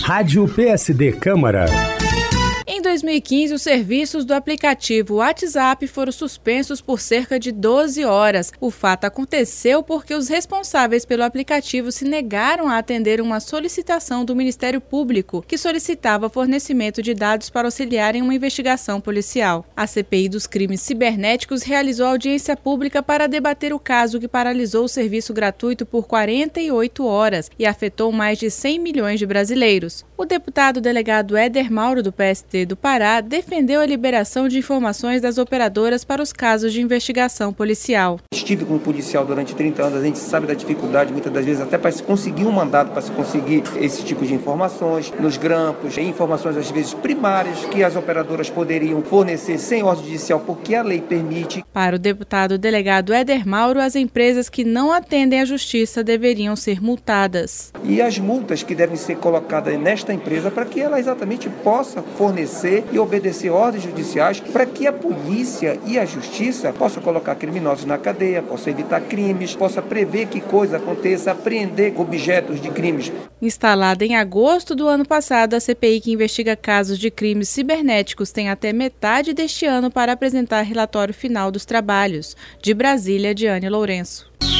Rádio PSD Câmara. Em 2015, os serviços do aplicativo WhatsApp foram suspensos por cerca de 12 horas. O fato aconteceu porque os responsáveis pelo aplicativo se negaram a atender uma solicitação do Ministério Público, que solicitava fornecimento de dados para auxiliar em uma investigação policial. A CPI dos crimes cibernéticos realizou audiência pública para debater o caso que paralisou o serviço gratuito por 48 horas e afetou mais de 100 milhões de brasileiros. O deputado delegado Éder Mauro, do PSD do Pará, defendeu a liberação de informações das operadoras para os casos de investigação policial. Estive como policial durante 30 anos, a gente sabe da dificuldade, muitas das vezes, até para se conseguir um mandato, para se conseguir esse tipo de informações, nos grampos, informações às vezes primárias que as operadoras poderiam fornecer sem ordem judicial, porque a lei permite. Para o deputado delegado Éder Mauro, as empresas que não atendem à justiça deveriam ser multadas. E as multas que devem ser colocadas nesta empresa para que ela exatamente possa fornecer e obedecer ordens judiciais para que a polícia e a justiça possam colocar criminosos na cadeia, possam evitar crimes, possa prever que coisa aconteça, apreender objetos de crimes. Instalada em agosto do ano passado, a CPI que investiga casos de crimes cibernéticos tem até metade deste ano para apresentar relatório final dos trabalhos. De Brasília, Diane Lourenço.